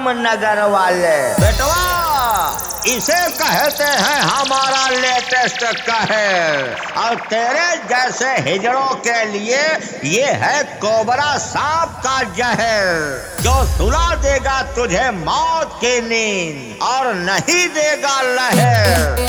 रामनगर वाले। बेटवा इसे कहते हैं हमारा लेटेस्ट कहर, और तेरे जैसे हिजड़ों के लिए ये है कोबरा सांप का जहर, जो सुला देगा तुझे मौत की नींद और नहीं देगा लहर।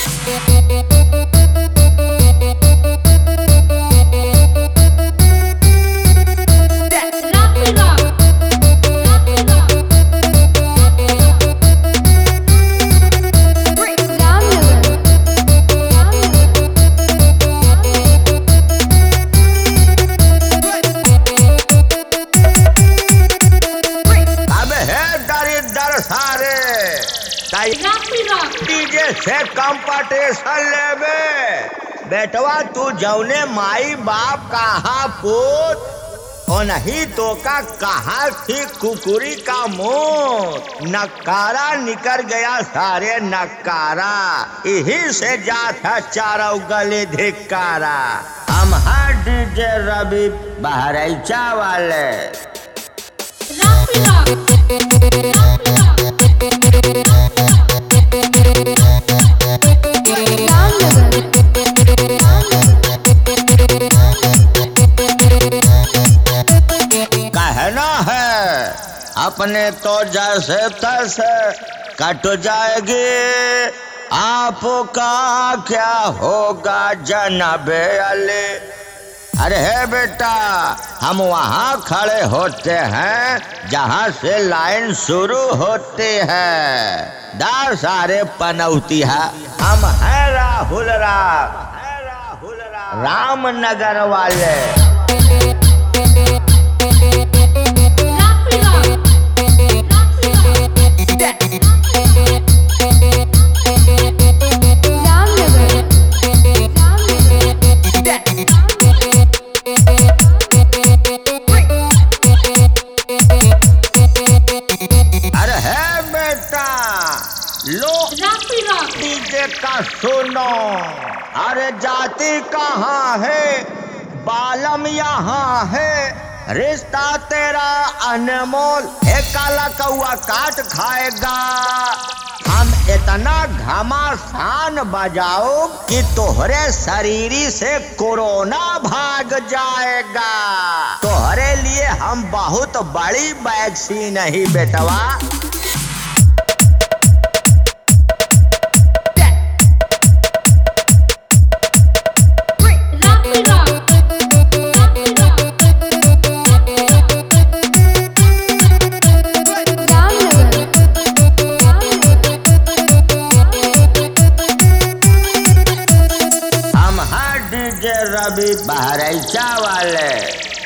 डीजे से कंपटीशन लेवे। बेटवा तू जौने माई बाप कहा पूत और नहीं तो का कहा थी कुकुरी का मुंह। नकारा निकल गया सारे नकारा, यही से जाता चारों गले धिक्कारा। हम हैं डीजे रवि बहराइचा वाले। कहना है अपने तो जैसे तैसे कट जाएगी, आपका क्या होगा जनाबे अली। अरे है बेटा, हम वहाँ खड़े होते हैं जहाँ से लाइन शुरू होती है। दार सारे पनौती है। हम हैं राहुल रामनगर वाले। डीजे का सुनो, अरे जाति कहाँ है बालम यहाँ है, रिश्ता तेरा अनमोल है काला कौआ काट खाएगा। हम इतना घमासान बजाओ कि तोहरे शरीरी से कोरोना भाग जाएगा। तोहरे लिए हम बहुत बड़ी वैक्सीन ही बेटवा। रवि बहराइचा वाले।